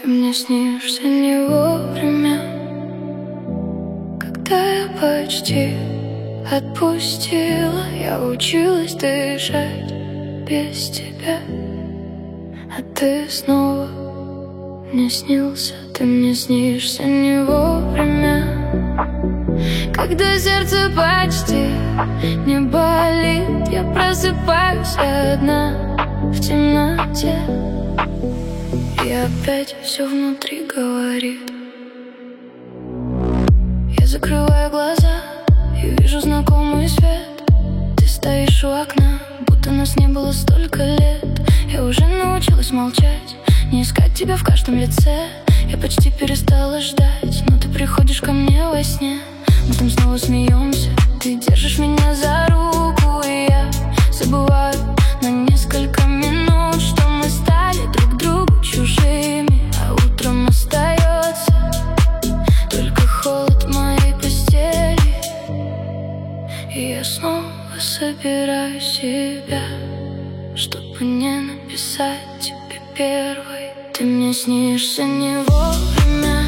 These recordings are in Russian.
мне снишься не вовремя, когда я почти отпустила. Я училась дышать без тебя, а ты снова мне снился. Ты мне снишься не вовремя, когда сердце почти не болит. Я просыпаюсь одна в темноте, и опять все внутри говорит. Я закрываю глаза и вижу знакомый свет. Ты стоишь у окна, будто нас не было столько лет. Я уже научилась молчать, не искать тебя в каждом лице. Я почти перестала ждать, но ты приходишь ко мне во сне. Мы там снова смеемся, ты держишь меня за руку, и я забываю на несколько минут, что мы стали друг другу чужими. А утром остается только холод моей постели, и я снова собираю себя, чтобы не написать тебе первой. Ты мне снишься не вовремя,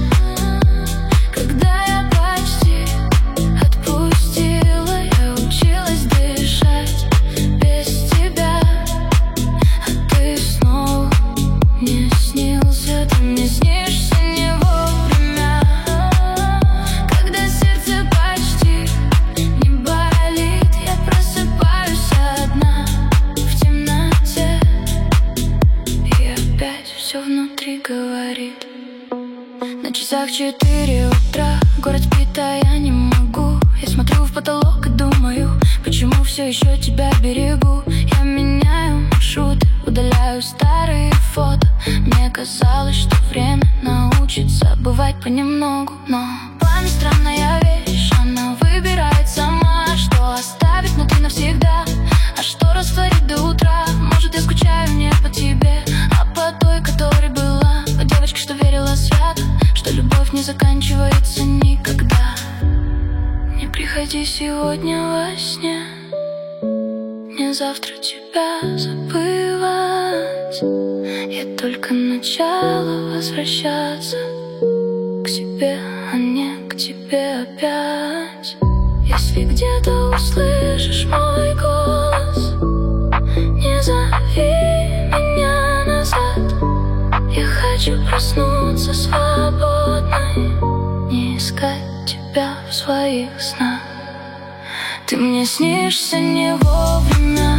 когда я почти отпустила. Я училась дышать без тебя, а ты снова мне снился. Ты мне снишься не вовремя, когда сердце почти не болит. Я просыпаюсь одна в темноте, и опять все внутри говорит. На часах 4 утра, город спит, а я не могу. Я смотрю в потолок и думаю, почему все еще тебя берегу. Я меняю маршруты, удаляю старые фото. Мне казалось, что время научит забывать понемногу, но память странная вещь, она выбирает сама, что оставить внутри навсегда, а что растворить до утра. Может, я скучаю не по тебе, а по той, которой была, по девочке, что верила свято, что любовь не заканчивается никогда. Не приходи сегодня во сне, мне завтра тебя забывать. Я только начала возвращаться к себе, а не к тебе опять. Если где-то услышишь мой голос, не зови меня назад. Я хочу проснуться свободной, не искать тебя в своих снах. Ты мне снишься не вовремя,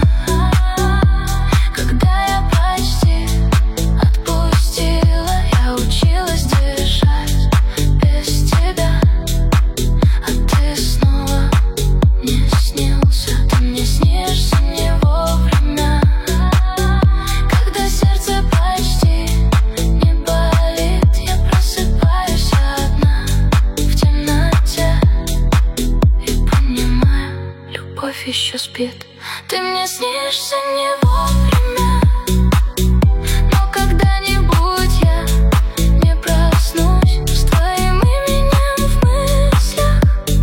когда я почти отпустила. Я училась дышать без тебя, а ты снова мне снился. Ты мне снишься не вовремя, когда сердце почти не болит. Я просыпаюсь одна в темноте и понимаю, любовь еще спит. Ты мне снишься не вовремя, но когда-нибудь я не проснусь с твоим именем в мыслях.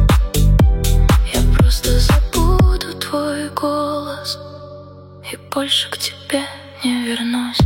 Я просто забуду твой голос и больше к тебе не вернусь.